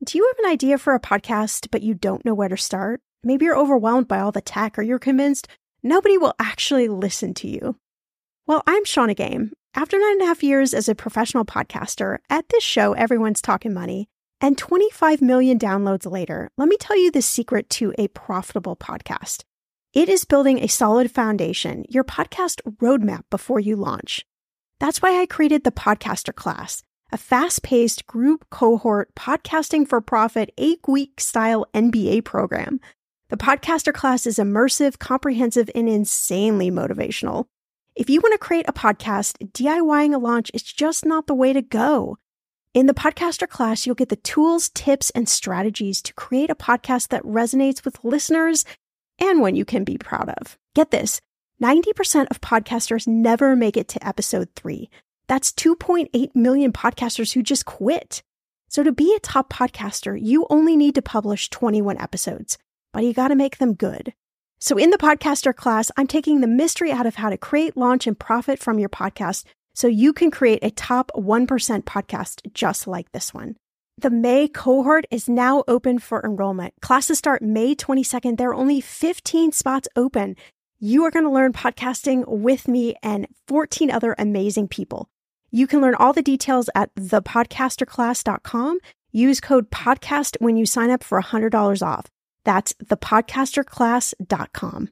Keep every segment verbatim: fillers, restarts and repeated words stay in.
Do you have an idea for a podcast, but you don't know where to start? Maybe you're overwhelmed by all the tech, or you're convinced nobody will actually listen to you. Well, I'm Shannah Game. After nine and a half years as a professional podcaster, at this show, everyone's talking money, and twenty-five million downloads later, let me tell you the secret to a profitable podcast. It is building a solid foundation, your podcast roadmap before you launch. That's why I created the Podcaster Class, a fast-paced group cohort podcasting for profit eight-week style M B A program. The Podcaster Class is immersive, comprehensive, and insanely motivational. If you want to create a podcast, DIYing a launch is just not the way to go. In the Podcaster Class, you'll get the tools, tips, and strategies to create a podcast that resonates with listeners and one you can be proud of. Get this, ninety percent of podcasters never make it to episode three. That's two point eight million podcasters who just quit. So to be a top podcaster, you only need to publish twenty-one episodes, but you got to make them good. So in the Podcaster Class, I'm taking the mystery out of how to create, launch, and profit from your podcast so you can create a top one percent podcast just like this one. The May cohort is now open for enrollment. Classes start May twenty-second. There are only fifteen spots open. You are going to learn podcasting with me and fourteen other amazing people. You can learn all the details at the podcaster class dot com. Use code PODCAST when you sign up for one hundred dollars off. That's the podcaster class dot com.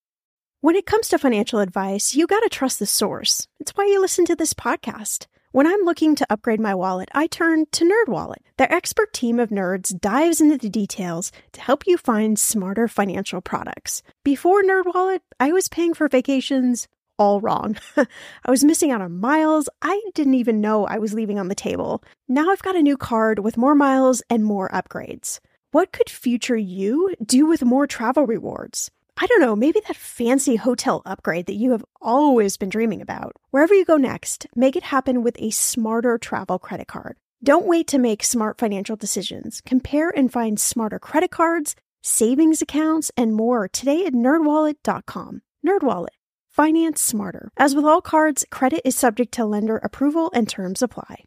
When it comes to financial advice, you got to trust the source. It's why you listen to this podcast. When I'm looking to upgrade my wallet, I turn to NerdWallet. Their expert team of nerds dives into the details to help you find smarter financial products. Before NerdWallet, I was paying for vacations all wrong. I was missing out on miles I didn't even know I was leaving on the table. Now I've got a new card with more miles and more upgrades. What could future you do with more travel rewards? I don't know, maybe that fancy hotel upgrade that you have always been dreaming about. Wherever you go next, make it happen with a smarter travel credit card. Don't wait to make smart financial decisions. Compare and find smarter credit cards, savings accounts, and more today at nerd wallet dot com. NerdWallet. Finance smarter. As with all cards, credit is subject to lender approval and terms apply.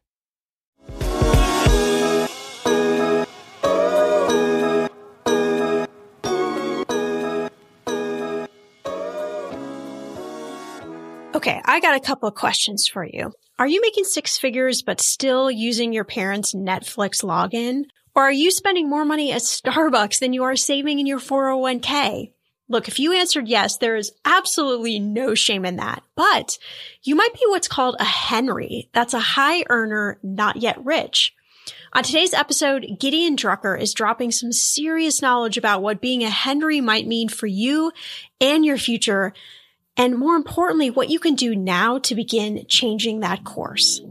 Okay, I got a couple of questions for you. Are you making six figures but still using your parents' Netflix login? Or are you spending more money at Starbucks than you are saving in your four oh one k? Look, if you answered yes, there is absolutely no shame in that. But you might be what's called a Henry. That's a high earner, not yet rich. On today's episode, Gideon Drucker is dropping some serious knowledge about what being a Henry might mean for you and your future, and more importantly, what you can do now to begin changing that course.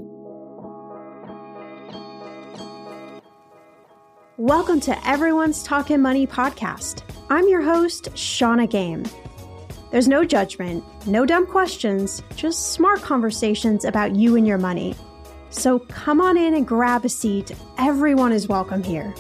Welcome to Everyone's Talking Money podcast. I'm your host, Shannah Game. There's no judgment, no dumb questions, just smart conversations about you and your money. So come on in and grab a seat. Everyone is welcome here.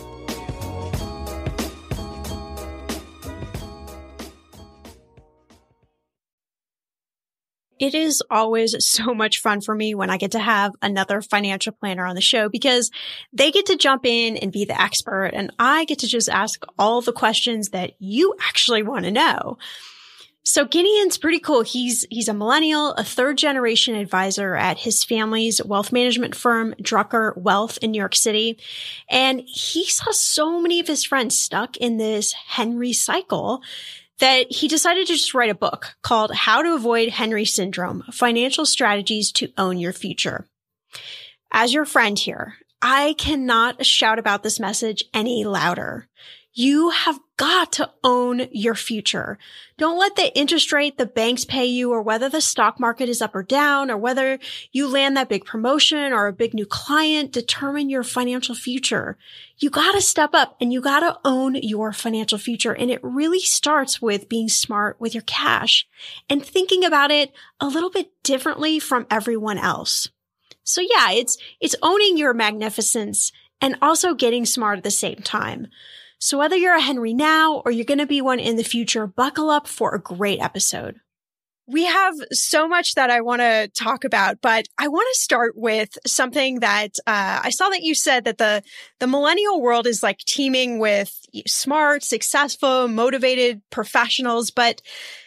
It is always so much fun for me when I get to have another financial planner on the show because they get to jump in and be the expert, and I get to just ask all the questions that you actually want to know. So Gideon's pretty cool. He's he's a millennial, a third generation advisor at his family's wealth management firm, Drucker Wealth in New York City. And he saw so many of his friends stuck in this Henry cycle that he decided to just write a book called How to Avoid Henry Syndrome, Financial Strategies to Own Your Future. As your friend here, I cannot shout about this message any louder. You have got to own your future. Don't let the interest rate the banks pay you, or whether the stock market is up or down, or whether you land that big promotion or a big new client determine your financial future. You got to step up and you got to own your financial future. And it really starts with being smart with your cash and thinking about it a little bit differently from everyone else. So yeah, it's, it's owning your magnificence and also getting smart at the same time. So whether you're a Henry now or you're going to be one in the future, buckle up for a great episode. We have so much that I want to talk about, but I want to start with something that uh, I saw that you said that the the millennial world is like teeming with smart, successful, motivated professionals, but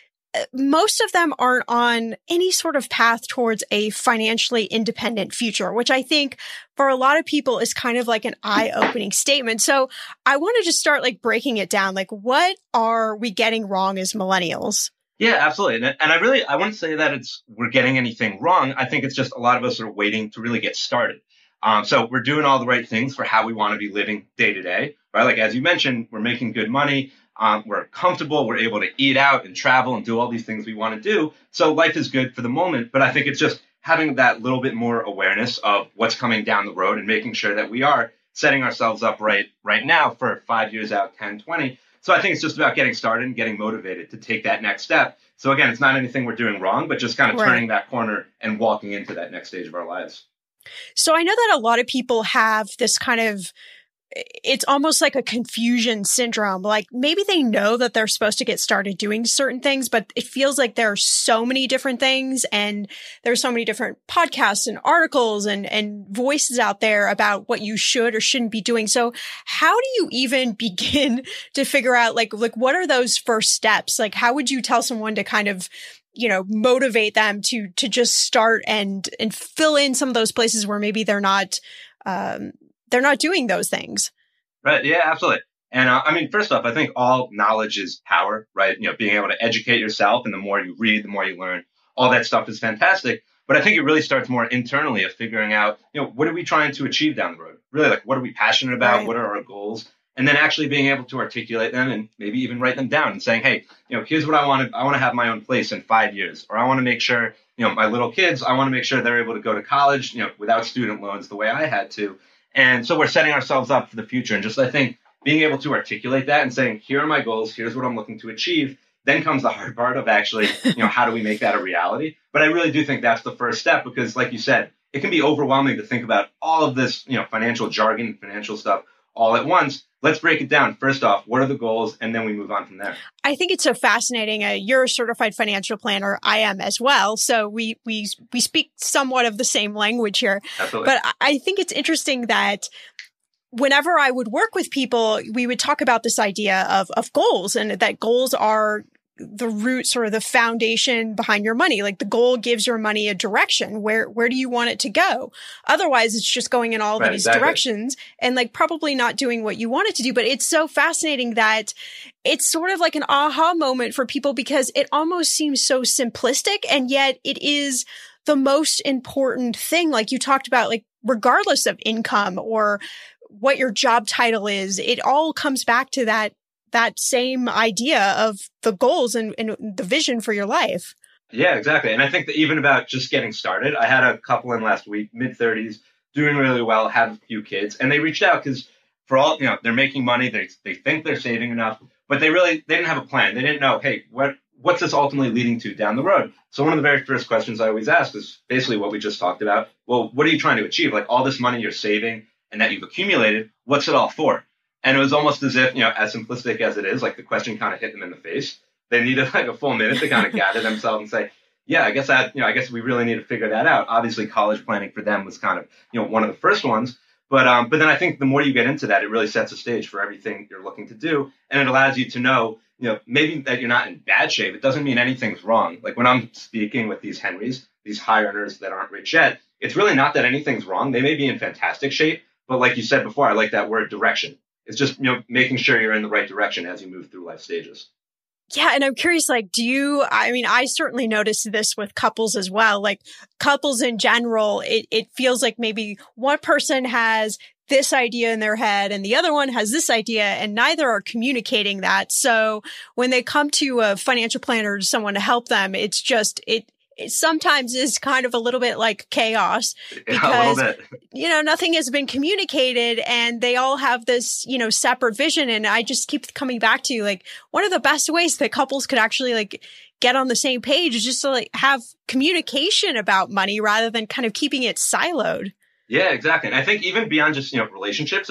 most of them aren't on any sort of path towards a financially independent future, which I think for a lot of people is kind of like an eye-opening statement. So I want to just start like breaking it down. Like, what are we getting wrong as millennials? Yeah, absolutely. And, and I really, I wouldn't say that it's, we're getting anything wrong. I think it's just a lot of us are waiting to really get started. Um, so we're doing all the right things for how we want to be living day to day, right? Like, as you mentioned, we're making good money. Um, we're comfortable. We're able to eat out and travel and do all these things we want to do. So life is good for the moment. But I think it's just having that little bit more awareness of what's coming down the road and making sure that we are setting ourselves up right, right now for five years out, ten, twenty. So I think it's just about getting started and getting motivated to take that next step. So again, it's not anything we're doing wrong, but just kind of Right. turning that corner and walking into that next stage of our lives. So I know that a lot of people have this kind of, it's almost like a confusion syndrome. Like maybe they know that they're supposed to get started doing certain things, but it feels like there are so many different things and there's so many different podcasts and articles and, and voices out there about what you should or shouldn't be doing. So how do you even begin to figure out like, like what are those first steps? Like how would you tell someone to kind of, you know, motivate them to, to just start and, and fill in some of those places where maybe they're not, um, they're not doing those things. Right. Yeah, absolutely. And uh, I mean, first off, I think all knowledge is power, right? You know, being able to educate yourself, and the more you read, the more you learn, all that stuff is fantastic. But I think it really starts more internally of figuring out, you know, what are we trying to achieve down the road? Really, like, what are we passionate about? Right. What are our goals? And then actually being able to articulate them and maybe even write them down and saying, hey, you know, here's what I want to, I want to have my own place in five years, or I want to make sure, you know, my little kids, I want to make sure they're able to go to college, you know, without student loans the way I had to. And so we're setting ourselves up for the future. And just, I think, being able to articulate that and saying, here are my goals, here's what I'm looking to achieve. Then comes the hard part of actually, you know, how do we make that a reality? But I really do think that's the first step because, like you said, it can be overwhelming to think about all of this, you know, financial jargon, financial stuff all at once. Let's break it down. First off, what are the goals? And then we move on from there. I think it's so fascinating. Uh, you're a certified financial planner. I am as well. So we we we speak somewhat of the same language here. Absolutely. But I think it's interesting that whenever I would work with people, we would talk about this idea of of goals, and that goals are the roots or the foundation behind your money. Like the goal gives your money a direction. Where, where do you want it to go? Otherwise, it's just going in all right, these exactly. directions and like probably not doing what you want it to do. But it's so fascinating that it's sort of like an aha moment for people because it almost seems so simplistic. And yet it is the most important thing. Like you talked about, like regardless of income or what your job title is, it all comes back to that that same idea of the goals and, and the vision for your life. Yeah, exactly. And I think that even about just getting started, I had a couple in last week, mid thirties, doing really well, have a few kids, and they reached out because for all, you know, they're making money, they they think they're saving enough, but they really, they didn't have a plan. They didn't know, hey, what what's this ultimately leading to down the road? So one of the very first questions I always ask is basically what we just talked about. Well, what are you trying to achieve? Like all this money you're saving and that you've accumulated, what's it all for? And it was almost as if, you know, as simplistic as it is, like the question kind of hit them in the face. They needed like a full minute to kind of gather themselves and say, yeah, I guess I, you know, I guess we really need to figure that out. Obviously, college planning for them was kind of, you know, one of the first ones. But um, but then I think the more you get into that, it really sets a stage for everything you're looking to do. And it allows you to know, you know, maybe that you're not in bad shape. It doesn't mean anything's wrong. Like when I'm speaking with these Henrys, these high earners that aren't rich yet, it's really not that anything's wrong. They may be in fantastic shape. But like you said before, I like that word direction. It's just, you know, making sure you're in the right direction as you move through life stages. Yeah. And I'm curious, like, do you, I mean, I certainly noticed this with couples as well. Like couples in general, it, it feels like maybe one person has this idea in their head and the other one has this idea and neither are communicating that. So when they come to a financial planner or someone to help them, it's just, it, it sometimes is kind of a little bit like chaos because, yeah, you know, nothing has been communicated and they all have this, you know, separate vision. And I just keep coming back to like, one of the best ways that couples could actually like get on the same page is just to like have communication about money rather than kind of keeping it siloed. Yeah, exactly. And I think even beyond just, you know, relationships or just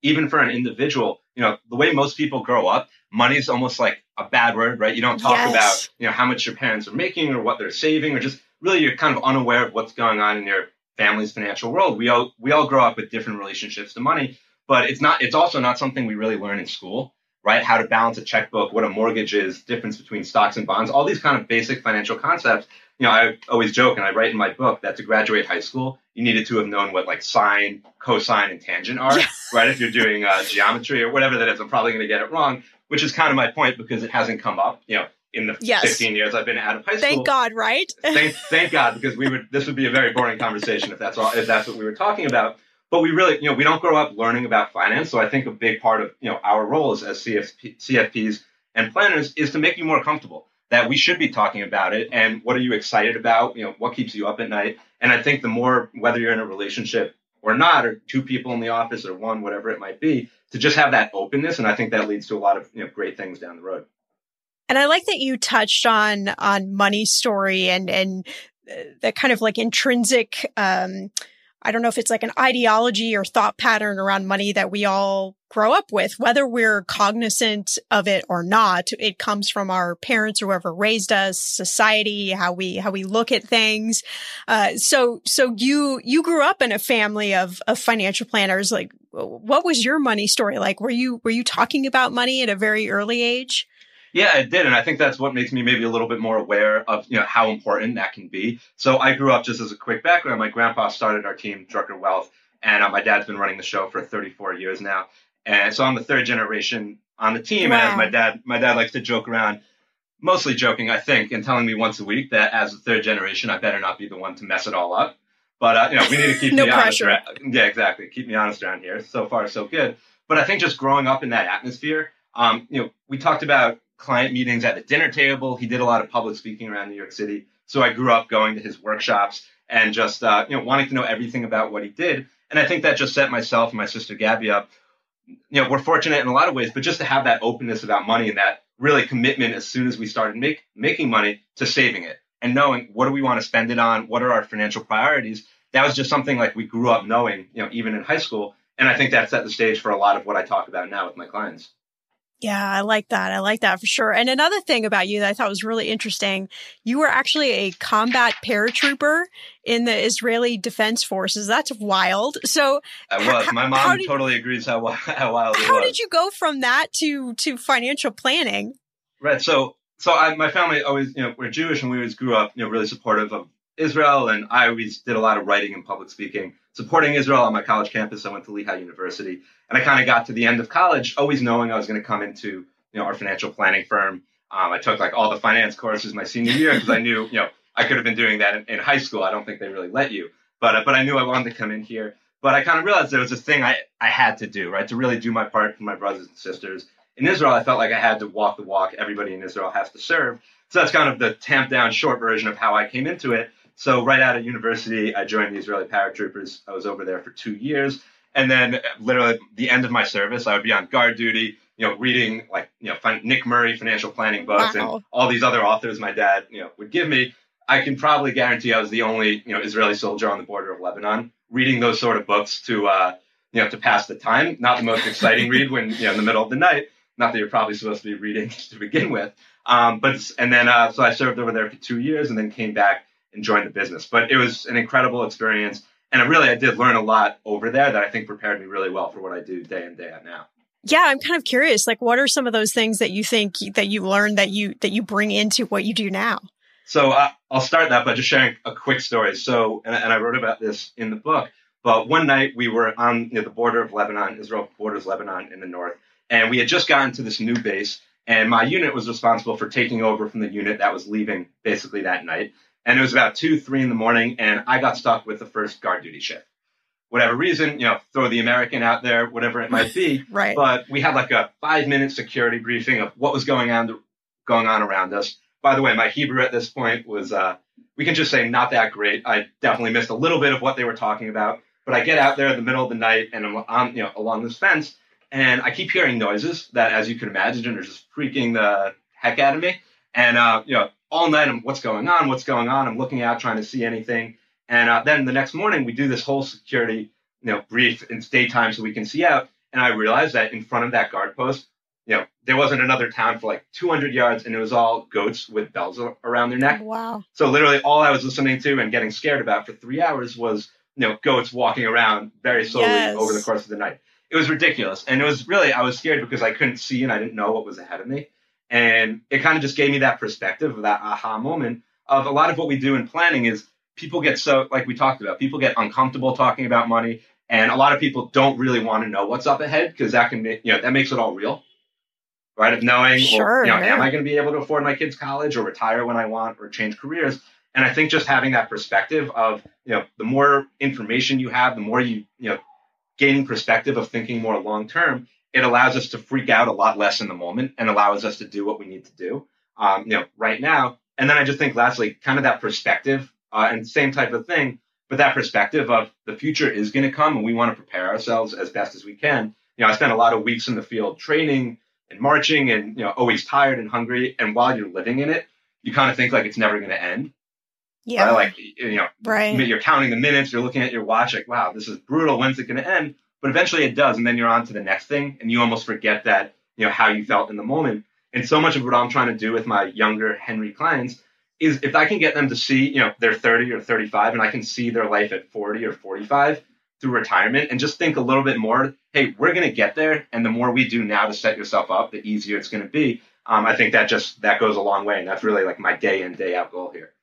even for an individual, you know, the way most people grow up, money is almost like a bad word, right? You don't talk Yes. about, you know, how much your parents are making or what they're saving, or just really you're kind of unaware of what's going on in your family's financial world. We all we all grow up with different relationships to money, but it's not it's also not something we really learn in school, right? How to balance a checkbook, what a mortgage is, difference between stocks and bonds, all these kind of basic financial concepts. You know, I always joke and I write in my book that to graduate high school, you needed to have known what like sine, cosine, and tangent are, right? If you're doing uh, geometry or whatever that is, I'm probably going to get it wrong, which is kind of my point because it hasn't come up, you know, in the yes. fifteen years I've been out of high school. Thank God, right? thank, thank God, because we would this would be a very boring conversation if that's all if that's what we were talking about. But we really, you know, we don't grow up learning about finance. So I think a big part of, you know, our roles as C F P, C F Ps and planners is to make you more comfortable that we should be talking about it. And what are you excited about? You know, what keeps you up at night? And I think the more, whether you're in a relationship or not, or two people in the office or one, whatever it might be, to just have that openness. And I think that leads to a lot of, you know, great things down the road. And I like that you touched on, on money story and, and that kind of like intrinsic, um, I don't know if it's like an ideology or thought pattern around money that we all grow up with, whether we're cognizant of it or not. It comes from our parents or whoever raised us, society, how we, how we look at things. Uh, so, so you, you grew up in a family of, of financial planners. Like, what was your money story like? Were you, were you talking about money at a very early age? Yeah, it did. And I think that's what makes me maybe a little bit more aware of, you know, how important that can be. So I grew up, just as a quick background, my grandpa started our team, Drucker Wealth, and uh, my dad's been running the show for thirty-four years now. And so I'm the third generation on the team. Wow. And as my dad, my dad likes to joke around, mostly joking, I think, and telling me once a week that as the third generation, I better not be the one to mess it all up. But, uh, you know, we need to keep no me pressure. honest. Around, yeah, exactly. Keep me honest around here. So far, so good. But I think just growing up in that atmosphere, um, you know, we talked about client meetings at the dinner table. He did a lot of public speaking around New York City. So I grew up going to his workshops and just, uh, you know, wanting to know everything about what he did. And I think that just set myself and my sister Gabby up. You know, we're fortunate in a lot of ways, but just to have that openness about money and that really commitment as soon as we started make, making money to saving it and knowing what do we want to spend it on? What are our financial priorities? That was just something like we grew up knowing, you know, even in high school. And I think that set the stage for a lot of what I talk about now with my clients. Yeah, I like that. I like that for sure. And another thing about you that I thought was really interesting, you were actually a combat paratrooper in the Israeli Defense Forces. That's wild. So I was. My mom did, totally agrees how, how wild it how was. How did you go from that to, to financial planning? Right. So, so I, my family always, you know, we're Jewish and we always grew up, you know, really supportive of Israel. And I always did a lot of writing and public speaking, supporting Israel on my college campus. I went to Lehigh University. And I kind of got to the end of college, always knowing I was going to come into, you know, our financial planning firm. Um, I took like all the finance courses my senior year because I knew, you know, I could have been doing that in, in high school. I don't think they really let you, but uh, but I knew I wanted to come in here. But I kind of realized there was this thing I, I had to do, right, to really do my part for my brothers and sisters. In Israel, I felt like I had to walk the walk. Everybody in Israel has to serve. So that's kind of the tamped down short version of how I came into it. So right out of university, I joined the Israeli paratroopers. I was over there for two years. And then literally at the end of my service, I would be on guard duty, you know, reading like, you know, fin- Nick Murray financial planning books wow. and all these other authors my dad, you know, would give me. I can probably guarantee I was the only, you know, Israeli soldier on the border of Lebanon reading those sort of books to, uh, you know, to pass the time. Not the most exciting read when, you know, in the middle of the night. Not that you're probably supposed to be reading to begin with. Um, but, and then, uh, so I served over there for two years and then came back and joined the business. But it was an incredible experience. And I really, I did learn a lot over there that I think prepared me really well for what I do day in, day out now. Yeah, I'm kind of curious. Like, what are some of those things that you think that you learned that you that you bring into what you do now? So uh, I'll start that by just sharing a quick story. So, and, and I wrote about this in the book. But one night we were on you know, the border of Lebanon, Israel borders Lebanon in the north, and we had just gotten to this new base. And my unit was responsible for taking over from the unit that was leaving basically that night. And it was about two, three in the morning, and I got stuck with the first guard duty shift. Whatever reason, you know, throw the American out there, whatever it might be. Right. But we had like a five-minute security briefing of what was going on going on around us. By the way, my Hebrew at this point was, uh, we can just say not that great. I definitely missed a little bit of what they were talking about. But I get out there in the middle of the night, and I'm on, you know, along this fence, and I keep hearing noises that, as you can imagine, are just freaking the heck out of me. And, uh, you know, all night, I'm, what's going on? What's going on? I'm looking out, trying to see anything. And uh, then the next morning, we do this whole security, you know, brief. It's daytime, so we can see out. And I realized that in front of that guard post, you know, there wasn't another town for like two hundred yards, and it was all goats with bells around their neck. Wow. So literally all I was listening to and getting scared about for three hours was, you know, goats walking around very slowly Yes. over the course of the night. It was ridiculous. And it was really, I was scared because I couldn't see and I didn't know what was ahead of me. And it kind of just gave me that perspective, that aha moment of a lot of what we do in planning is people get so, like we talked about, people get uncomfortable talking about money. And a lot of people don't really want to know what's up ahead because that can make, you know, that makes it all real. Right? Of knowing, Sure, well, you know, yeah. am I going to be able to afford my kids' college or retire when I want or change careers? And I think just having that perspective of, you know, the more information you have, the more you, you know, gaining perspective of thinking more long term, it allows us to freak out a lot less in the moment and allows us to do what we need to do, um, you know, right now. And then I just think lastly, kind of that perspective uh, and same type of thing, but that perspective of the future is going to come and we want to prepare ourselves as best as we can. You know, I spent a lot of weeks in the field training and marching and, you know, always tired and hungry. And while you're living in it, you kind of think like it's never going to end. Yeah. Right? Like, you know, Right. you're counting the minutes, you're looking at your watch, like, wow, this is brutal. When's it going to end? But eventually it does. And then you're on to the next thing. And you almost forget that, you know, how you felt in the moment. And so much of what I'm trying to do with my younger Henry clients is if I can get them to see, you know, they're thirty or thirty-five and I can see their life at forty or forty-five through retirement and just think a little bit more, hey, we're going to get there. And the more we do now to set yourself up, the easier it's going to be. Um, I think that just, that goes a long way. And that's really like my day in, day out goal here.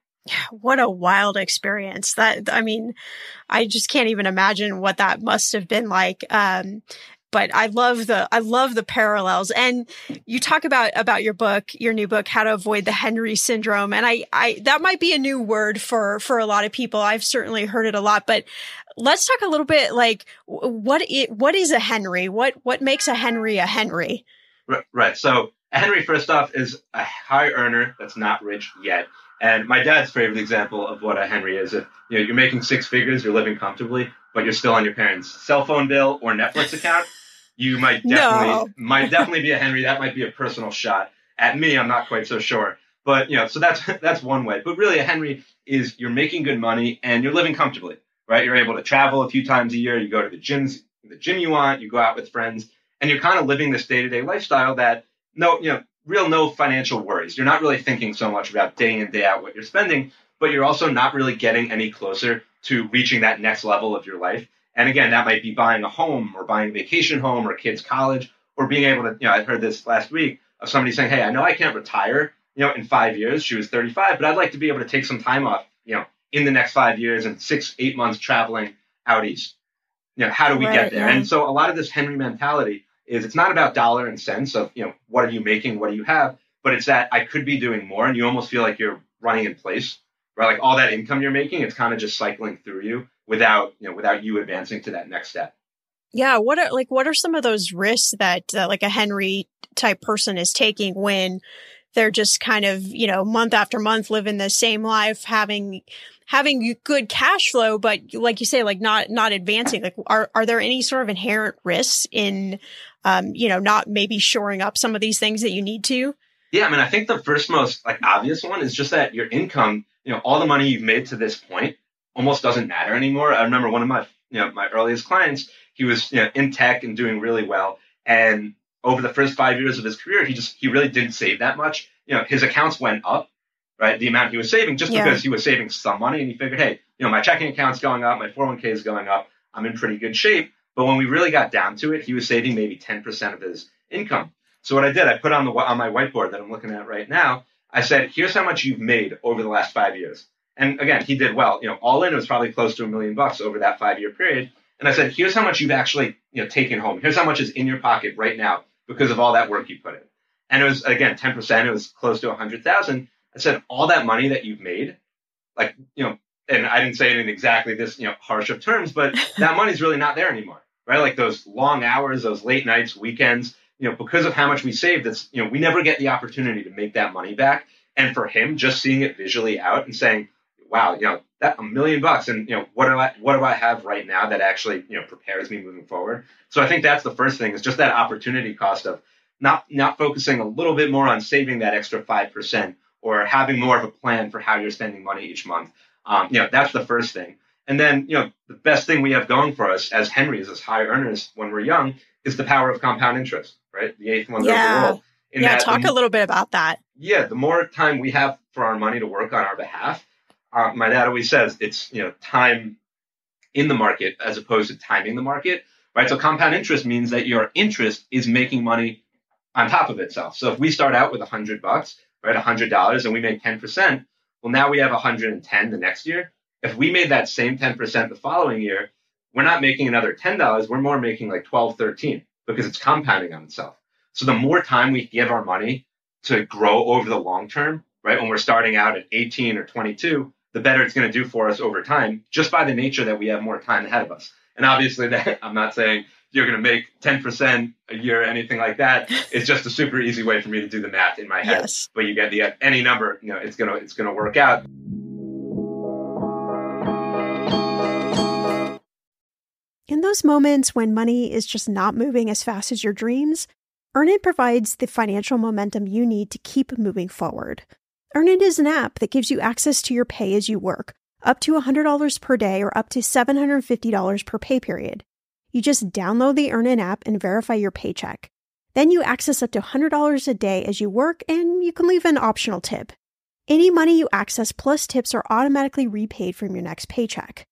What a wild experience. That, I mean, I just can't even imagine what that must have been like. Um, but I love the, I love the parallels. And you talk about, about your book, your new book, How to Avoid the Henry Syndrome. And I, I, that might be a new word for, for a lot of people. I've certainly heard it a lot, but let's talk a little bit like what it, what is a Henry? What, what makes a Henry a Henry? Right. right. So a Henry, first off, is a high earner that's not rich yet. And my dad's favorite example of what a Henry is, if you know, you're making six figures, you're living comfortably, but you're still on your parents' cell phone bill or Netflix account, you might definitely No. might definitely be a Henry. That might be a personal shot at me. I'm not quite so sure. But you know, so that's that's one way. But really a Henry is you're making good money and you're living comfortably, right? You're able to travel a few times a year, you go to the gyms, the gym you want, you go out with friends, and you're kind of living this day-to-day lifestyle that no, you know, real no financial worries. You're not really thinking so much about day in, day out what you're spending, but you're also not really getting any closer to reaching that next level of your life. And again, that might be buying a home or buying a vacation home or kids' college or being able to, you know, I heard this last week of somebody saying, hey, I know I can't retire, you know, in five years. She was thirty-five, but I'd like to be able to take some time off, you know, in the next five years and six, eight months traveling out east. You know, how do we Right, get there? yeah. And so a lot of this Henry mentality is it's not about dollar and cents of, you know, what are you making? What do you have? But it's that I could be doing more. And you almost feel like you're running in place, right? Like all that income you're making, it's kind of just cycling through you without, you know, without you advancing to that next step. Yeah. What are like, what are some of those risks that uh, like a Henry type person is taking when they're just kind of, you know, month after month living the same life, having, having good cash flow, but like you say, like not, not advancing? Like, are, are there any sort of inherent risks in, um, you know, not maybe shoring up some of these things that you need to? Yeah. I mean, I think the first most like obvious one is just that your income, you know, all the money you've made to this point almost doesn't matter anymore. I remember one of my, you know, my earliest clients, he was, you know, in tech and doing really well. And over the first five years of his career, he just, he really didn't save that much. You know, his accounts went up, right? The amount he was saving just Yeah. because he was saving some money. And he figured, hey, you know, my checking account's going up, my four oh one k is going up. I'm in pretty good shape. But when we really got down to it, he was saving maybe ten percent of his income. So what I did, I put on the on my whiteboard that I'm looking at right now, I said, here's how much you've made over the last five years. And again, he did well. You know, all in, it was probably close to a million bucks over that five-year period. And I said, here's how much you've actually, you know, taken home. Here's how much is in your pocket right now because of all that work you put in. And it was, again, ten percent. It was close to one hundred thousand. I said, all that money that you've made, like, you know, and I didn't say it in exactly this, you know, harsh of terms, but that money's really not there anymore, right? Like those long hours, those late nights, weekends, you know, because of how much we saved, it's, you know, we never get the opportunity to make that money back. And for him, just seeing it visually out and saying, wow, you know, that a million bucks. And, you know, what do I, what do I have right now that actually, you know, prepares me moving forward? So I think that's the first thing is just that opportunity cost of not, not focusing a little bit more on saving that extra five percent or having more of a plan for how you're spending money each month. Um, you know, that's the first thing. And then, you know, the best thing we have going for us as Henrys, as high earners when we're young, is the power of compound interest, right? The eighth wonder yeah. of the world. In yeah, talk the, a little bit about that. Yeah, the more time we have for our money to work on our behalf, uh, my dad always says it's, you know, time in the market as opposed to timing the market, right? So compound interest means that your interest is making money on top of itself. So if we start out with a hundred bucks, right, a hundred dollars, and we make ten percent, well, now we have one hundred ten the next year. If we made that same ten percent the following year, we're not making another ten dollars. We're more making like twelve, thirteen because it's compounding on itself. So the more time we give our money to grow over the long term, right, when we're starting out at eighteen or twenty-two, the better it's going to do for us over time, just by the nature that we have more time ahead of us. And obviously, that I'm not saying you're going to make ten percent a year or anything like that. It's just a super easy way for me to do the math in my head. Yes. But you get the any number, you know, it's going to it's going to work out. In those moments when money is just not moving as fast as your dreams, Earnin provides the financial momentum you need to keep moving forward. Earnin is an app that gives you access to your pay as you work, up to one hundred dollars per day or up to seven hundred fifty dollars per pay period. You just download the Earnin app and verify your paycheck. Then you access up to one hundred dollars a day as you work, and you can leave an optional tip. Any money you access plus tips are automatically repaid from your next paycheck.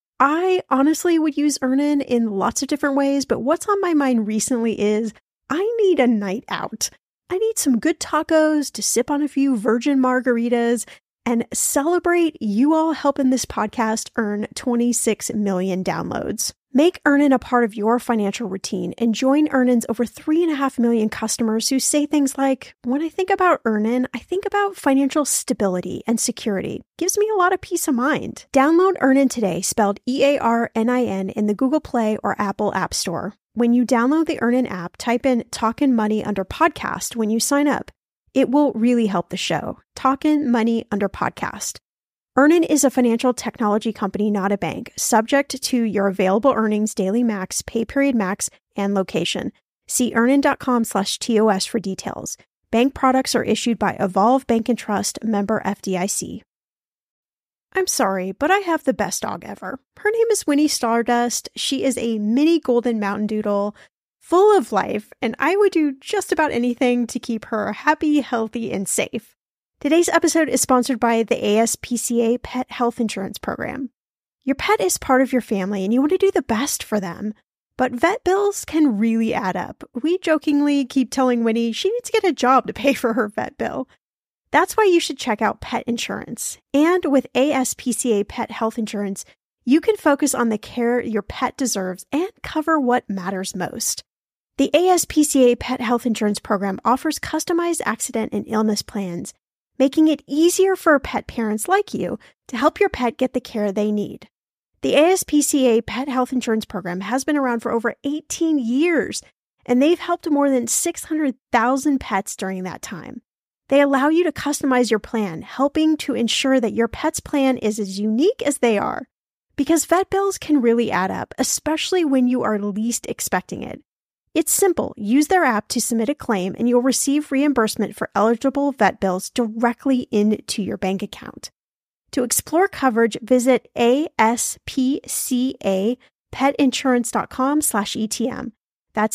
I honestly would use Earnin in lots of different ways, but what's on my mind recently is I need a night out. I need some good tacos to sip on a few virgin margaritas and celebrate you all helping this podcast earn twenty-six million downloads. Make Earnin a part of your financial routine and join Earnin's over three and a half million customers who say things like, when I think about Earnin, I think about financial stability and security. Gives me a lot of peace of mind. Download Earnin today, spelled E A R N I N, in the Google Play or Apple App Store. When you download the Earnin app, type in Talkin' Money under podcast when you sign up. It will really help the show. Talkin' Money under podcast. Earnin is a financial technology company, not a bank, subject to your available earnings, daily max, pay period max, and location. See earnin.com slash TOS for details. Bank products are issued by Evolve Bank and Trust, member F D I C. I'm sorry, but I have the best dog ever. Her name is Winnie Stardust. She is a mini golden mountain doodle, full of life, and I would do just about anything to keep her happy, healthy, and safe. Today's episode is sponsored by the A S P C A Pet Health Insurance Program. Your pet is part of your family and you want to do the best for them, but vet bills can really add up. We jokingly keep telling Winnie she needs to get a job to pay for her vet bill. That's why you should check out pet insurance. And with A S P C A Pet Health Insurance, you can focus on the care your pet deserves and cover what matters most. The A S P C A Pet Health Insurance Program offers customized accident and illness plans, making it easier for pet parents like you to help your pet get the care they need. The A S P C A Pet Health Insurance Program has been around for over eighteen years, and they've helped more than six hundred thousand pets during that time. They allow you to customize your plan, helping to ensure that your pet's plan is as unique as they are. Because vet bills can really add up, especially when you are least expecting it. It's simple. Use their app to submit a claim and you'll receive reimbursement for eligible vet bills directly into your bank account. To explore coverage, visit aspcapetinsurance.com slash ETM. That's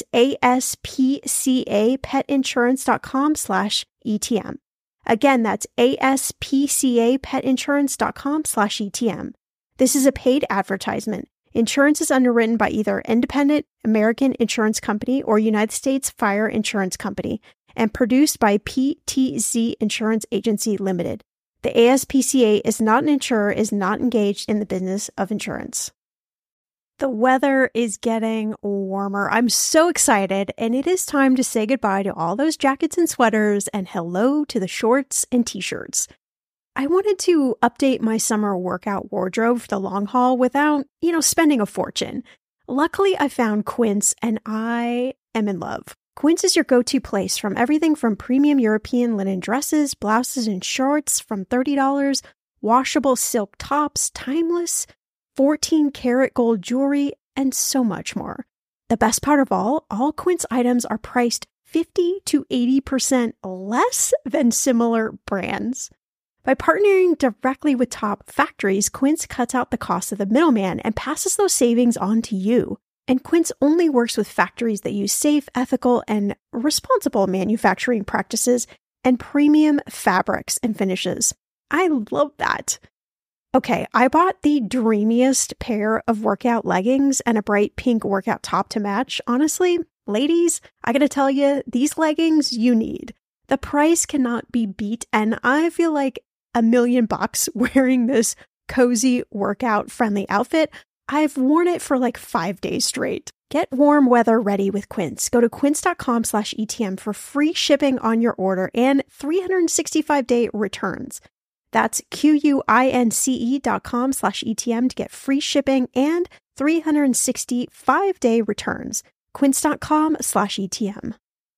aspcapetinsurance.com slash ETM. Again, that's aspcapetinsurance.com slash ETM. This is a paid advertisement. Insurance is underwritten by either Independent American Insurance Company or United States Fire Insurance Company and produced by P T Z Insurance Agency Limited. The A S P C A is not an insurer, is not engaged in the business of insurance. The weather is getting warmer. I'm so excited, and it is time to say goodbye to all those jackets and sweaters and hello to the shorts and t-shirts. I wanted to update my summer workout wardrobe for the long haul without, you know, spending a fortune. Luckily, I found Quince and I am in love. Quince is your go-to place from everything from premium European linen dresses, blouses, and shorts from thirty dollars, washable silk tops, timeless, fourteen karat gold jewelry, and so much more. The best part of all, all Quince items are priced fifty to eighty percent less than similar brands. By partnering directly with top factories, Quince cuts out the cost of the middleman and passes those savings on to you. And Quince only works with factories that use safe, ethical, and responsible manufacturing practices and premium fabrics and finishes. I love that. Okay, I bought the dreamiest pair of workout leggings and a bright pink workout top to match. Honestly, ladies, I gotta tell you, these leggings you need. The price cannot be beat, and I feel like a million bucks wearing this cozy workout friendly outfit. I've worn it for like five days straight. Get warm weather ready with Quince. Go to quince.com slash ETM for free shipping on your order and three hundred sixty-five day returns. That's Q-U-I-N-C-E dot com slash ETM to get free shipping and three hundred sixty-five day returns. Quince.com slash ETM.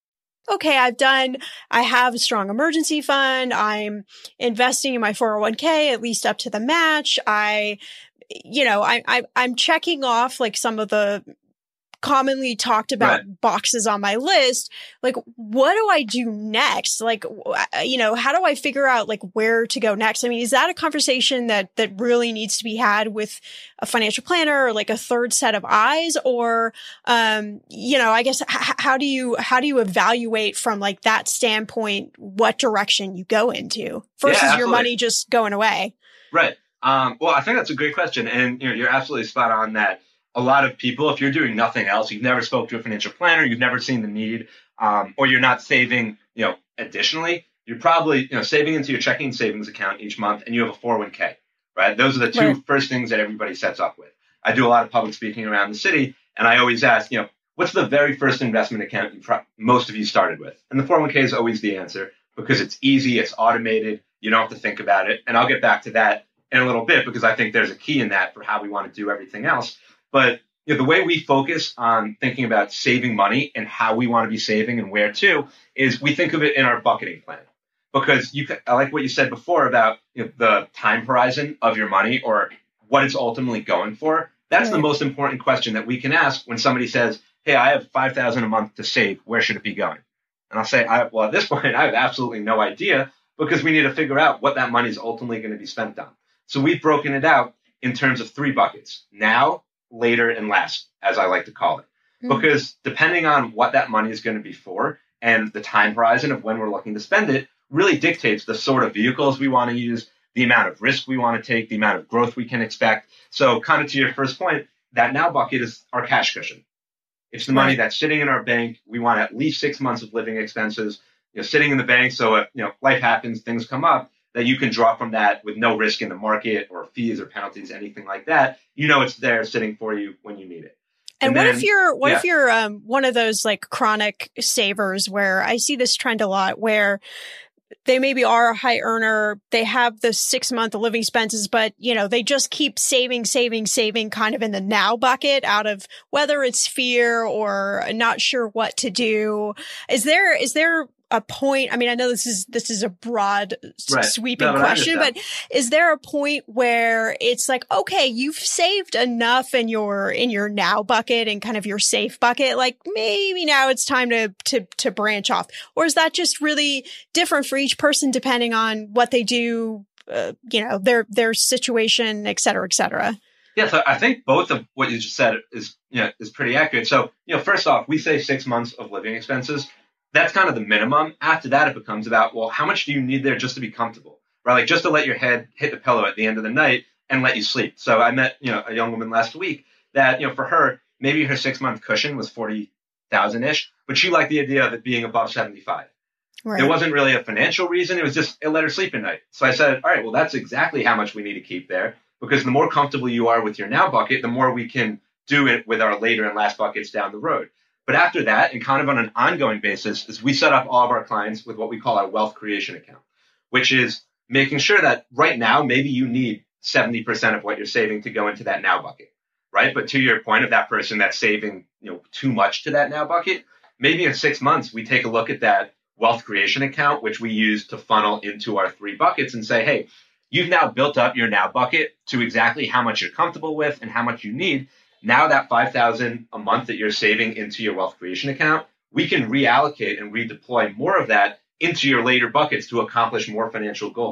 Okay, I've done, I have a strong emergency fund. I'm investing in my four oh one k at least up to the match. I, you know, I, I, I'm checking off like some of the commonly talked about right. boxes on my list. Like, what do I do next? Like, you know, how do I figure out like where to go next? I mean, is that a conversation that, that really needs to be had with a financial planner or like a third set of eyes? Or, um, you know, I guess, h- how do you, how do you evaluate from like that standpoint, what direction you go into versus yeah, your money just going away? Right. Um, well, I think that's a great question. And you know, you're absolutely spot on that. A lot of people, if you're doing nothing else, you've never spoke to a financial planner, you've never seen the need, um, or you're not saving, you know, additionally, you're probably, you know, saving into your checking savings account each month, and you have a four oh one k, right? Those are the two right. first things that everybody sets up with. I do a lot of public speaking around the city, and I always ask, you know, what's the very first investment account you pro- most of you started with? And the four oh one k is always the answer because it's easy, it's automated, you don't have to think about it. And I'll get back to that in a little bit because I think there's a key in that for how we want to do everything else. But you know, the way we focus on thinking about saving money and how we want to be saving and where to is we think of it in our bucketing plan. Because you, I like what you said before about you know, the time horizon of your money or what it's ultimately going for. That's right. The most important question that we can ask when somebody says, "Hey, I have five thousand dollars a month to save. Where should it be going?" And I'll say, I, "Well, at this point, I have absolutely no idea because we need to figure out what that money is ultimately going to be spent on." So we've broken it out in terms of three buckets: now, later, and last, as I like to call it. Mm-hmm. Because depending on what that money is going to be for and the time horizon of when we're looking to spend it really dictates the sort of vehicles we want to use, the amount of risk we want to take, the amount of growth we can expect. So kind of to your first point, that now bucket is our cash cushion. It's the money right. that's sitting in our bank. We want at least six months of living expenses, you know, sitting in the bank. So if you know life happens, things come up, that you can draw from that with no risk in the market or fees or penalties, anything like that. You know, it's there sitting for you when you need it. And, and what then, if you're what yeah. if you're um, one of those like chronic savers where I see this trend a lot where they maybe are a high earner, they have the six month living expenses, but you know they just keep saving, saving, saving, kind of in the now bucket out of whether it's fear or not sure what to do. Is there is there a point? I mean, I know this is this is a broad, right. sweeping no, question, but is there a point where it's like, okay, you've saved enough in your in your now bucket and kind of your safe bucket, like maybe now it's time to to to branch off, or is that just really different for each person depending on what they do, uh, you know, their their situation, et cetera, et cetera? Yeah, so I think both of what you just said is you know is pretty accurate. So you know, first off, we say six months of living expenses. That's kind of the minimum. After that, it becomes about, well, how much do you need there just to be comfortable, right? Like just to let your head hit the pillow at the end of the night and let you sleep. So I met, you know, a young woman last week that, you know, for her, maybe her six month cushion was forty thousand ish, but she liked the idea of it being above seventy-five. Right. It wasn't really a financial reason. It was just, it let her sleep at night. So I said, all right, well, that's exactly how much we need to keep there because the more comfortable you are with your now bucket, the more we can do it with our later and last buckets down the road. But after that, and kind of on an ongoing basis, is we set up all of our clients with what we call our wealth creation account, which is making sure that right now, maybe you need seventy percent of what you're saving to go into that now bucket, right? But to your point of that person that's saving, you know, too much to that now bucket, maybe in six months, we take a look at that wealth creation account, which we use to funnel into our three buckets and say, hey, you've now built up your now bucket to exactly how much you're comfortable with and how much you need. Now that five thousand dollars a month that you're saving into your wealth creation account, we can reallocate and redeploy more of that into your later buckets to accomplish more financial goals.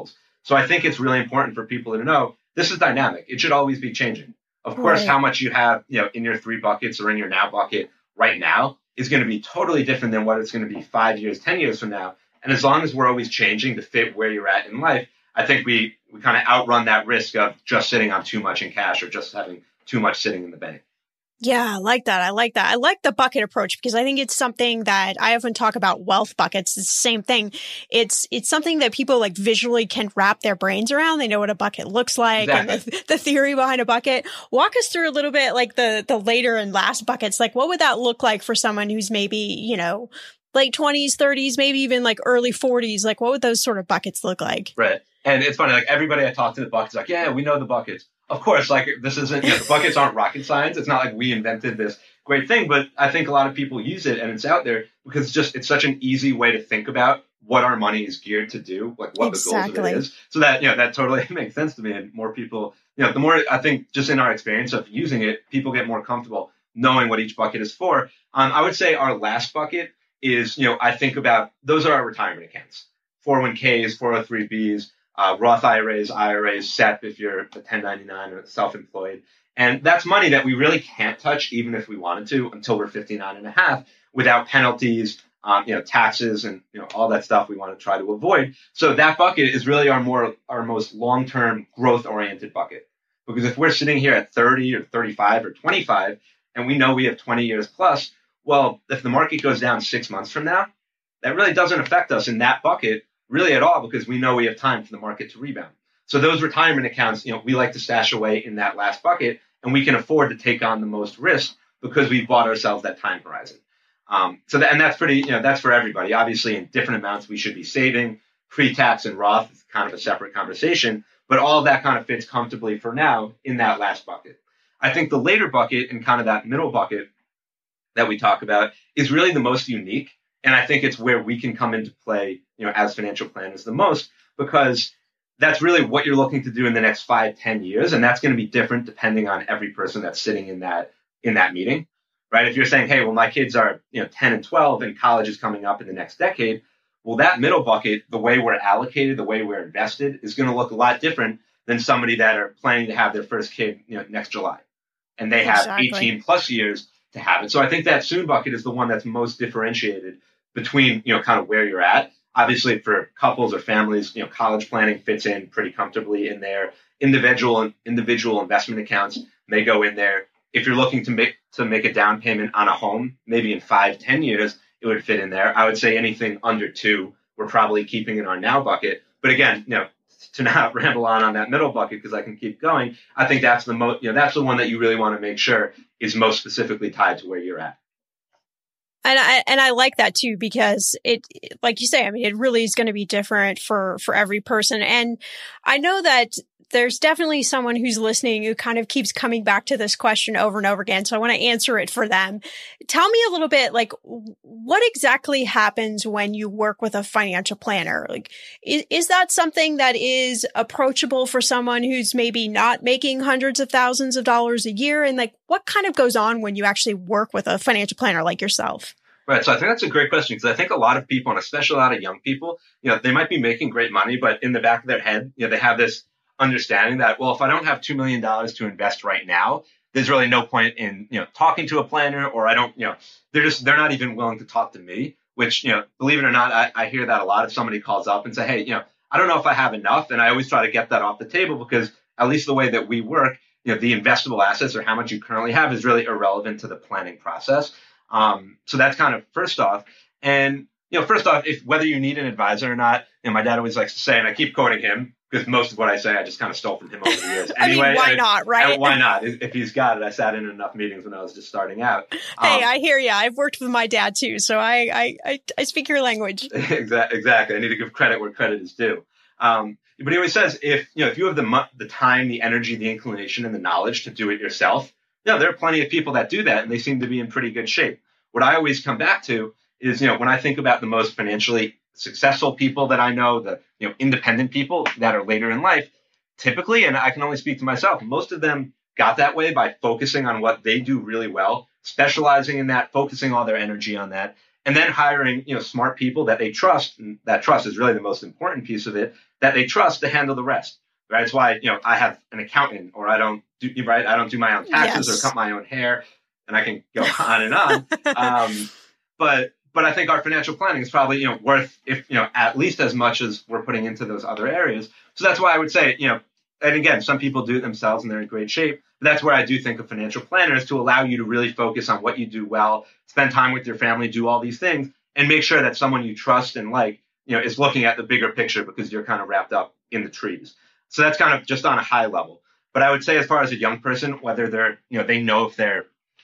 So I think it's really important for people to know this is dynamic. It should always be changing. Of course, Right. how much you have, you know, in your three buckets or in your now bucket right now is going to be totally different than what it's going to be five years, ten years from now. And as long as we're always changing to fit where you're at in life, I think we, we kind of outrun that risk of just sitting on too much in cash or just having too much sitting in the bank. Yeah, I like that. I like that. I like the bucket approach because I think it's something that I often talk about wealth buckets. It's the same thing. It's it's something that people like visually can wrap their brains around. They know what a bucket looks like Exactly. and the, the theory behind a bucket. Walk us through a little bit like the the later and last buckets. Like what would that look like for someone who's maybe, you know, late twenties, thirties, maybe even like early forties? Like what would those sort of buckets look like? Right. And it's funny, like everybody I talk to the buckets, like, yeah, we know the buckets. Of course, like this isn't, you know, the buckets aren't rocket science. It's not like we invented this great thing, but I think a lot of people use it and it's out there because it's just, it's such an easy way to think about what our money is geared to do, like what Exactly. the goals of it is. So that, you know, that totally makes sense to me. And more people, you know, the more I think just in our experience of using it, people get more comfortable knowing what each bucket is for. Um, I would say our last bucket is, you know, I think about those are our retirement accounts, four oh one k's, four oh three b's, Uh, Roth I R As, I R As, S E P if you're a ten ninety-nine or self-employed. And that's money that we really can't touch even if we wanted to until we're fifty-nine and a half without penalties, um, you know, taxes and, you know, all that stuff we want to try to avoid. So that bucket is really our more, our most long-term growth-oriented bucket. Because if we're sitting here at thirty or thirty-five or twenty-five and we know we have twenty years plus, well, if the market goes down six months from now, that really doesn't affect us in that bucket really at all because we know we have time for the market to rebound. So those retirement accounts, you know, we like to stash away in that last bucket and we can afford to take on the most risk because we've bought ourselves that time horizon. Um, so that, and that's pretty, you know, that's for everybody. Obviously in different amounts we should be saving. Pre-tax and Roth is kind of a separate conversation, but all of that kind of fits comfortably for now in that last bucket. I think the later bucket and kind of that middle bucket that we talk about is really the most unique. And I think it's where we can come into play, you know, as financial planners the most, because that's really what you're looking to do in the next five, ten years. And that's going to be different depending on every person that's sitting in that, in that meeting, right? If you're saying, hey, well, my kids are, you know, ten and twelve and college is coming up in the next decade. Well, that middle bucket, the way we're allocated, the way we're invested is going to look a lot different than somebody that are planning to have their first kid, you know, next July. And they have Exactly. eighteen plus years to have it. So I think that soon bucket is the one that's most differentiated between, you know, kind of where you're at. Obviously for couples or families, you know, college planning fits in pretty comfortably in there. Individual and individual investment accounts may go in there. If you're looking to make to make a down payment on a home, maybe in five, ten years, it would fit in there. I would say anything under two, we're probably keeping in our now bucket. But again, you know, to not ramble on on that middle bucket because I can keep going, I think that's the most, you know, that's the one that you really want to make sure is most specifically tied to where you're at. And I and I like that too because it, like you say, I mean, it really is going to be different for for every person. And I know that there's definitely someone who's listening who kind of keeps coming back to this question over and over again. So I want to answer it for them. Tell me a little bit, like, what exactly happens when you work with a financial planner? Like, is, is that something that is approachable for someone who's maybe not making hundreds of thousands of dollars a year? And like, what kind of goes on when you actually work with a financial planner like yourself? Right. So I think that's a great question because I think a lot of people, and especially a lot of young people, you know, they might be making great money, but in the back of their head, you know, they have this understanding that, well, if I don't have two million dollars to invest right now, there's really no point in, you know, talking to a planner, or I don't, you know, they're just, they're not even willing to talk to me, which, you know, believe it or not, I, I hear that a lot if somebody calls up and say, hey, you know, I don't know if I have enough. And I always try to get that off the table because at least the way that we work, you know, the investable assets or how much you currently have is really irrelevant to the planning process. Um, so that's kind of first off. And, you know, first off, if whether you need an advisor or not, and my dad always likes to say, and I keep quoting him because most of what I say I just kind of stole from him over the years. Anyway, I mean, why and, not, right? And why not? If he's got it, I sat in enough meetings when I was just starting out. Hey, Um, I hear you. I've worked with my dad too, so I I I, I speak your language. Exactly. Exactly. I need to give credit where credit is due. Um, but he always says, if you know, if you have the mu- the time, the energy, the inclination, and the knowledge to do it yourself, you know, there are plenty of people that do that, and they seem to be in pretty good shape. What I always come back to is, you know, when I think about the most financially successful people that I know, the, you know, independent people that are later in life, typically, and I can only speak to myself, most of them got that way by focusing on what they do really well, specializing in that, focusing all their energy on that, and then hiring, you know, smart people that they trust. And that trust is really the most important piece of it, that they trust to handle the rest. Right? It's why, you know, I have an accountant, or I don't do right. I don't do my own taxes yes. or cut my own hair, and I can go on and on. Um, but but I think our financial planning is probably, you know, worth, if, you know, at least as much as we're putting into those other areas. So that's why I would say, you know, and again, some people do it themselves and they're in great shape. But that's where I do think a financial planner is, to allow you to really focus on what you do well, spend time with your family, do all these things, and make sure that someone you trust and like, you know, is looking at the bigger picture, because you're kind of wrapped up in the trees. So that's kind of just on a high level. But I would say, as far as a young person, whether they're, you know, they know if they're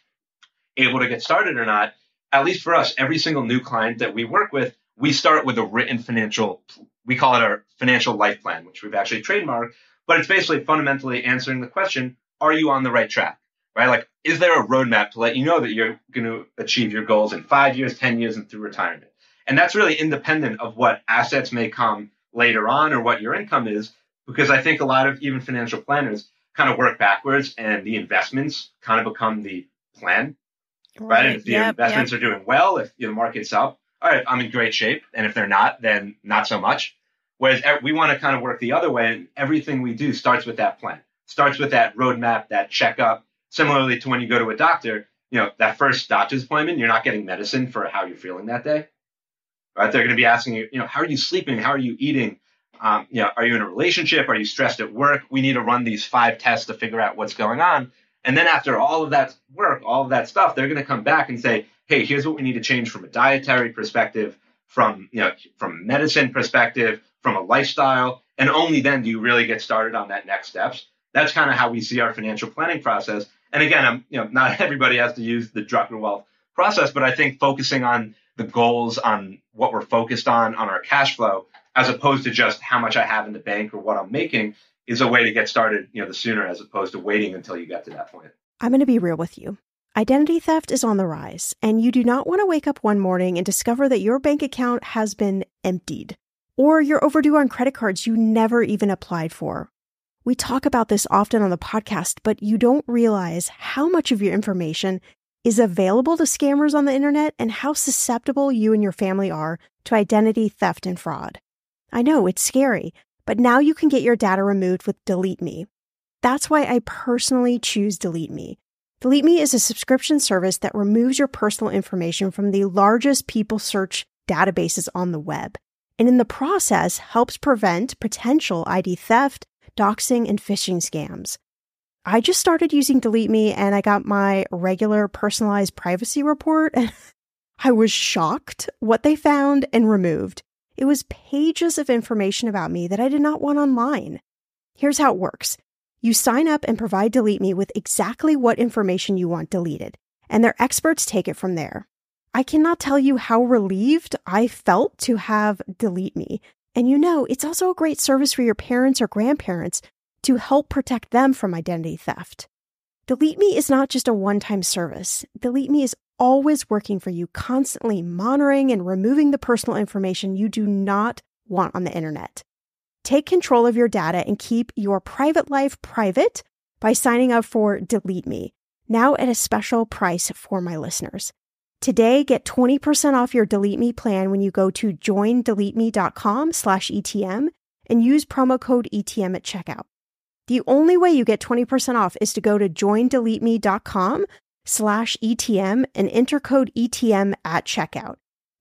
able to get started or not, at least for us, every single new client that we work with, we start with a written financial, we call it our financial life plan, which we've actually trademarked. But it's basically fundamentally answering the question, are you on the right track? Right? Like, is there a roadmap to let you know that you're going to achieve your goals in five years, ten years, and through retirement? And that's really independent of what assets may come later on or what your income is, because I think a lot of even financial planners kind of work backwards, and the investments kind of become the plan. Right. right? And if the yep, investments yep. are doing well, if the market's up, all right, I'm in great shape. And if they're not, then not so much. Whereas we want to kind of work the other way. And everything we do starts with that plan, starts with that roadmap, that checkup. Similarly to when you go to a doctor, you know, that first doctor's appointment, you're not getting medicine for how you're feeling that day. Right? They're going to be asking you, you know, how are you sleeping? How are you eating? Um, you know, are you in a relationship? Are you stressed at work? We need to run these five tests to figure out what's going on. And then after all of that work, all of that stuff, they're going to come back and say, hey, here's what we need to change from a dietary perspective, from, you know, from a medicine perspective, from a lifestyle. And only then do you really get started on that next steps. That's kind of how we see our financial planning process. And again, I'm, you know, not everybody has to use the Drucker Wealth process, but I think focusing on the goals, on what we're focused on, on our cash flow, as opposed to just how much I have in the bank or what I'm making, is a way to get started, you know, the sooner, as opposed to waiting until you get to that point. I'm going to be real with you. Identity theft is on the rise, and you do not want to wake up one morning and discover that your bank account has been emptied, or you're overdue on credit cards you never even applied for. We talk about this often on the podcast, but you don't realize how much of your information is available to scammers on the internet, and how susceptible you and your family are to identity theft and fraud. I know, it's scary, but now you can get your data removed with Delete Me. That's why I personally choose Delete Me. Delete Me is a subscription service that removes your personal information from the largest people search databases on the web, and in the process helps prevent potential I D theft, doxing, and phishing scams. I just started using Delete Me, and I got my regular personalized privacy report, and I was shocked what they found and removed. It was pages of information about me that I did not want online. Here's how it works. You sign up and provide Delete Me with exactly what information you want deleted, and their experts take it from there. I cannot tell you how relieved I felt to have Delete Me. And you know, it's also a great service for your parents or grandparents to help protect them from identity theft. Delete Me is not just a one-time service. Delete Me is always working for you, constantly monitoring and removing the personal information you do not want on the internet. Take control of your data and keep your private life private by signing up for Delete Me, now at a special price for my listeners. Today, get twenty percent off your Delete Me plan when you go to joindeleteme.com slash ETM and use promo code E T M at checkout. The only way you get twenty percent off is to go to joindeleteme.com slash ETM and enter code E T M at checkout.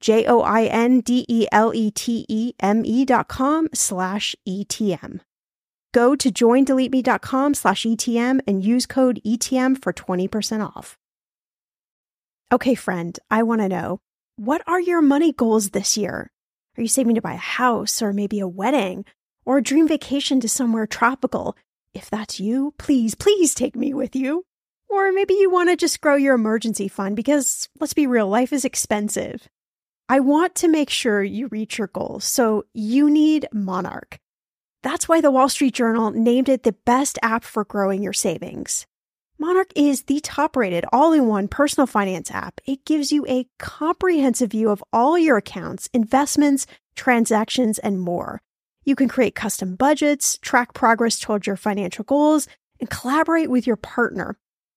J-O-I-N-D-E-L-E-T-E-M-E dot com slash ETM. Go to joindeleteme.com slash ETM and use code E T M for twenty percent off. Okay, friend, I want to know, what are your money goals this year? Are you saving to buy a house, or maybe a wedding, or a dream vacation to somewhere tropical? If that's you, please, please take me with you. Or maybe you want to just grow your emergency fund because, let's be real, life is expensive. I want to make sure you reach your goals, so you need Monarch. That's why the Wall Street Journal named it the best app for growing your savings. Monarch is the top-rated all-in-one personal finance app. It gives you a comprehensive view of all your accounts, investments, transactions, and more. You can create custom budgets, track progress towards your financial goals, and collaborate with your partner.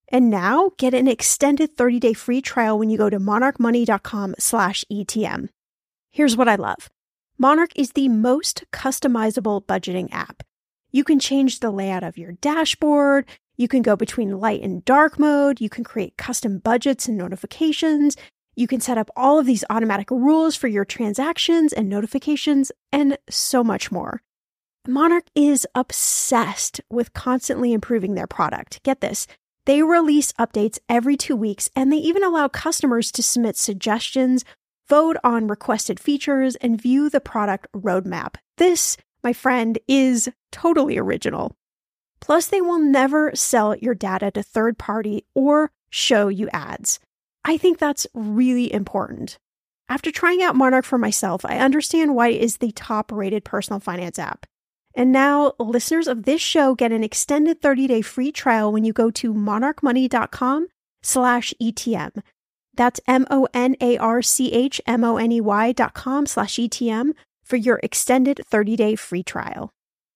And now get an extended thirty-day free trial when you go to monarchmoney.com slash ETM. Here's what I love. Monarch is the most customizable budgeting app. You can change the layout of your dashboard. You can go between light and dark mode. You can create custom budgets and notifications. You can set up all of these automatic rules for your transactions and notifications, and so much more. Monarch is obsessed with constantly improving their product. Get this. They release updates every two weeks, and they even allow customers to submit suggestions, vote on requested features, and view the product roadmap. This, my friend, is totally original. Plus, they will never sell your data to third party or show you ads. I think that's really important. After trying out Monarch for myself, I understand why it is the top-rated personal finance app. And now, listeners of this show get an extended thirty-day free trial when you go to monarchmoney.com slash ETM. That's M-O-N-A-R-C-H-M-O-N-E-Y dot com slash ETM for your extended thirty-day free trial.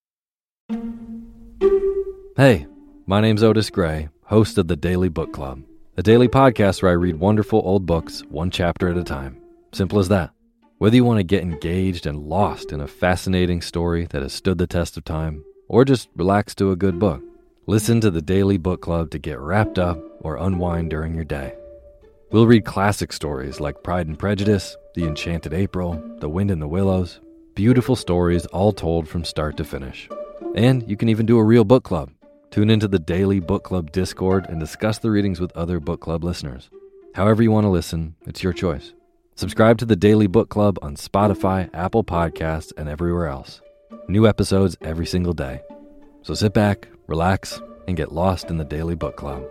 Hey, my name's Otis Gray, host of the Daily Book Club, a daily podcast where I read wonderful old books one chapter at a time. Simple as that. Whether you want to get engaged and lost in a fascinating story that has stood the test of time, or just relax to a good book, listen to the Daily Book Club to get wrapped up or unwind during your day. We'll read classic stories like Pride and Prejudice, The Enchanted April, The Wind in the Willows, beautiful stories all told from start to finish. And you can even do a real book club. Tune into the Daily Book Club Discord and discuss the readings with other book club listeners. However you want to listen, it's your choice. Subscribe to the Daily Book Club on Spotify, Apple Podcasts, and everywhere else. New episodes every single day. So sit back, relax, and get lost in the Daily Book Club.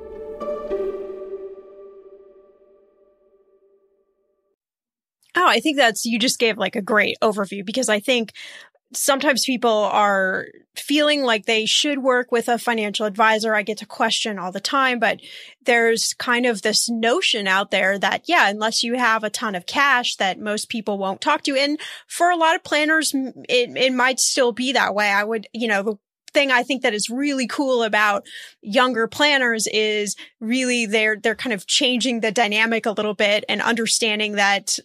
Oh, I think that's, you just gave like a great overview, because I think sometimes people are feeling like they should work with a financial advisor. I get to question all the time, but there's kind of this notion out there that, yeah, unless you have a ton of cash, that most people won't talk to you. And for a lot of planners, it, it might still be that way. I would, you know, the thing I think that is really cool about younger planners is really they're, they're kind of changing the dynamic a little bit and understanding that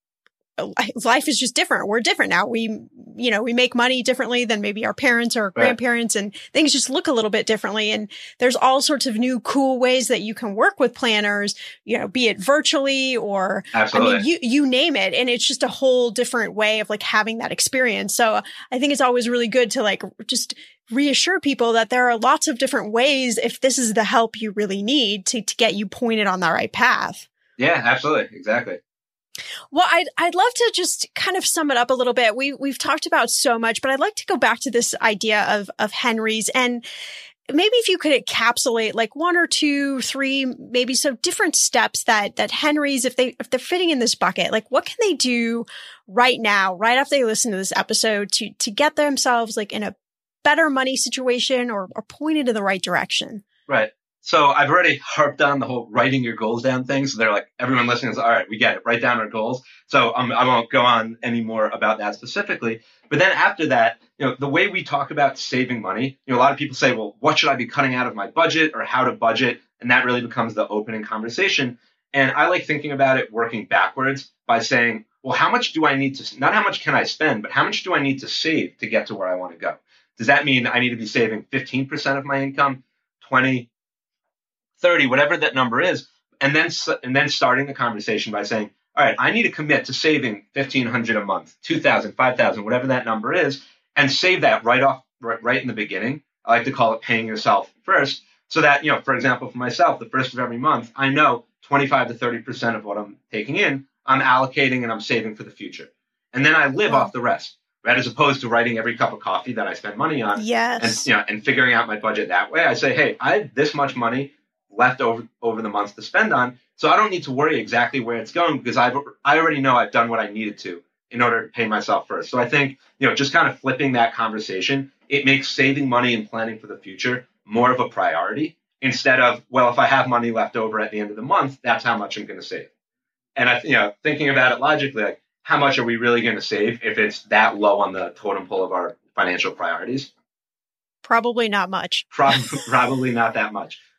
life is just different. We're different now. We, you know, we make money differently than maybe our parents or grandparents, and things just look a little bit differently. And there's all sorts of new cool ways that you can work with planners, you know, be it virtually or, Absolutely. I mean, you, you name it. And it's just a whole different way of like having that experience. So I think it's always really good to like just reassure people that there are lots of different ways, if this is the help you really need, to, to get you pointed on the right path. Yeah, absolutely. Exactly. Well, I'd I'd love to just kind of sum it up a little bit. We we've talked about so much, but I'd like to go back to this idea of of Henry's, and maybe if you could encapsulate like one or two, three, maybe some different steps that that Henry's, if they if they're fitting in this bucket, like what can they do right now, right after they listen to this episode, to to get themselves like in a better money situation or, or pointed in the right direction? Right. So I've already harped on the whole writing your goals down thing. So they're like, everyone listening is, all right, we get it. Write down our goals. So um, I won't go on any more about that specifically. But then after that, you know, the way we talk about saving money, you know, a lot of people say, well, what should I be cutting out of my budget, or how to budget? And that really becomes the opening conversation. And I like thinking about it working backwards by saying, well, how much do I need to, not how much can I spend, but how much do I need to save to get to where I want to go? Does that mean I need to be saving fifteen percent of my income, twenty, thirty, whatever that number is, and then and then starting the conversation by saying, all right, I need to commit to saving fifteen hundred a month, two thousand, five thousand, whatever that number is, and save that right off, right, right in the beginning. I like to call it paying yourself first, so that, you know, for example, for myself, the first of every month, I know twenty-five to thirty percent of what I'm taking in, I'm allocating and I'm saving for the future. And then I live Wow. off the rest, right? As opposed to writing every cup of coffee that I spend money on, Yes. and, you know, and figuring out my budget that way. I say, hey, I have this much money left over over the months to spend on, so I don't need to worry exactly where it's going, because I've I already know I've done what I needed to in order to pay myself first. So I think, you know, just kind of flipping that conversation, it makes saving money and planning for the future more of a priority, instead of, well, if I have money left over at the end of the month, that's how much I'm going to save. And I, you know, thinking about it logically, like, how much are we really going to save if it's that low on the totem pole of our financial priorities? Probably not much. Probably, probably not that much.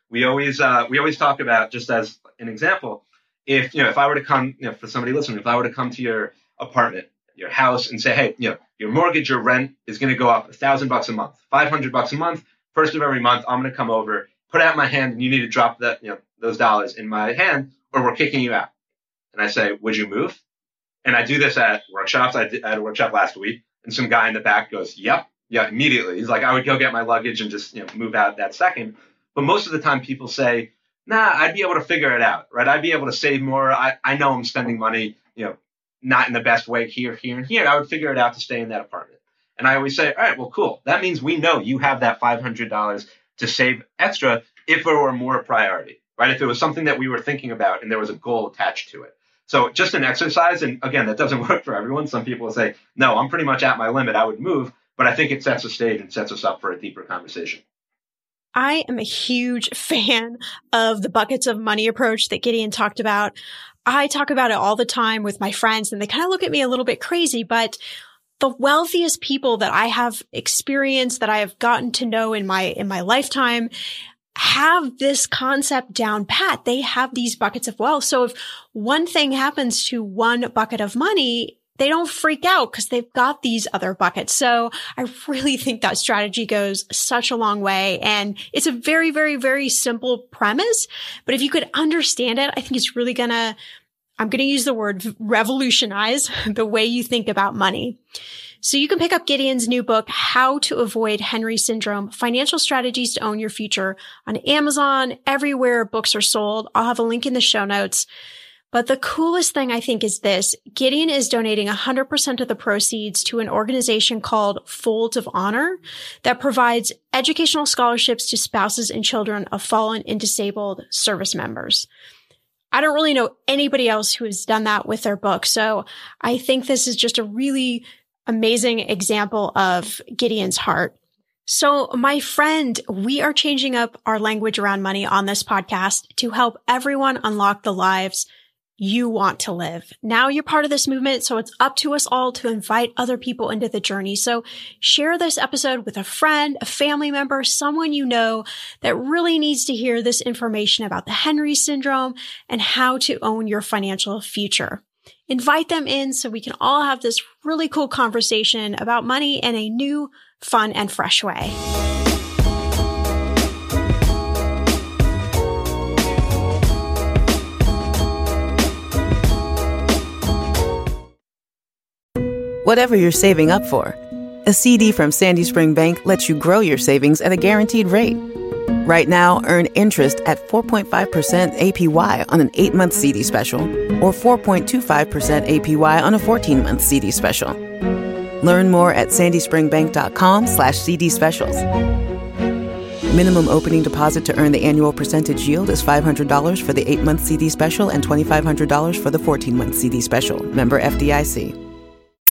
We always uh, we always talk about, just as an example, if you know if I were to come, you know, for somebody listening, if I were to come to your apartment, your house, and say, hey, you know, your mortgage, your rent is going to go up a thousand bucks a month, five hundred bucks a month. First of every month, I'm going to come over, put out my hand, and you need to drop that, you know, those dollars in my hand, or we're kicking you out. And I say, would you move? And I do this at workshops. I did I had a workshop last week, and some guy in the back goes, yep, yeah, immediately. He's like, I would go get my luggage and just, you know, move out that second. But most of the time people say, nah, I'd be able to figure it out, right? I'd be able to save more. I, I know I'm spending money, you know, not in the best way here, here, and here. I would figure it out to stay in that apartment. And I always say, all right, well, cool. That means we know you have that five hundred dollars to save extra if it were more a priority, right? If it was something that we were thinking about and there was a goal attached to it. So just an exercise. And again, that doesn't work for everyone. Some people will say, no, I'm pretty much at my limit. I would move. But I think it sets a stage and sets us up for a deeper conversation. I am a huge fan of the buckets of money approach that Gideon talked about. I talk about it all the time with my friends, and they kind of look at me a little bit crazy, but the wealthiest people that I have experienced, that I have gotten to know in my, in my lifetime, have this concept down pat. They have these buckets of wealth. So if one thing happens to one bucket of money, they don't freak out because they've got these other buckets. So I really think that strategy goes such a long way. And it's a very, very, very simple premise. But if you could understand it, I think it's really going to, I'm going to use the word revolutionize the way you think about money. So you can pick up Gideon's new book, How to Avoid Henry Syndrome, Financial Strategies to Own Your Future, on Amazon, everywhere books are sold. I'll have a link in the show notes. But the coolest thing I think is this: Gideon is donating one hundred percent of the proceeds to an organization called Folds of Honor that provides educational scholarships to spouses and children of fallen and disabled service members. I don't really know anybody else who has done that with their book. So I think this is just a really amazing example of Gideon's heart. So my friend, we are changing up our language around money on this podcast to help everyone unlock the lives you want to live. Now you're part of this movement, so it's up to us all to invite other people into the journey. So share this episode with a friend, a family member, someone you know that really needs to hear this information about the Henry Syndrome and how to own your financial future. Invite them in so we can all have this really cool conversation about money in a new, fun, and fresh way. Whatever you're saving up for, a C D from Sandy Spring Bank lets you grow your savings at a guaranteed rate. Right now, earn interest at four point five percent A P Y on an eight-month C D special or four point two five percent A P Y on a fourteen-month C D special. Learn more at sandyspringbank.com slash CD specials. Minimum opening deposit to earn the annual percentage yield is five hundred dollars for the eight-month C D special and two thousand five hundred dollars for the fourteen-month C D special. Member F D I C.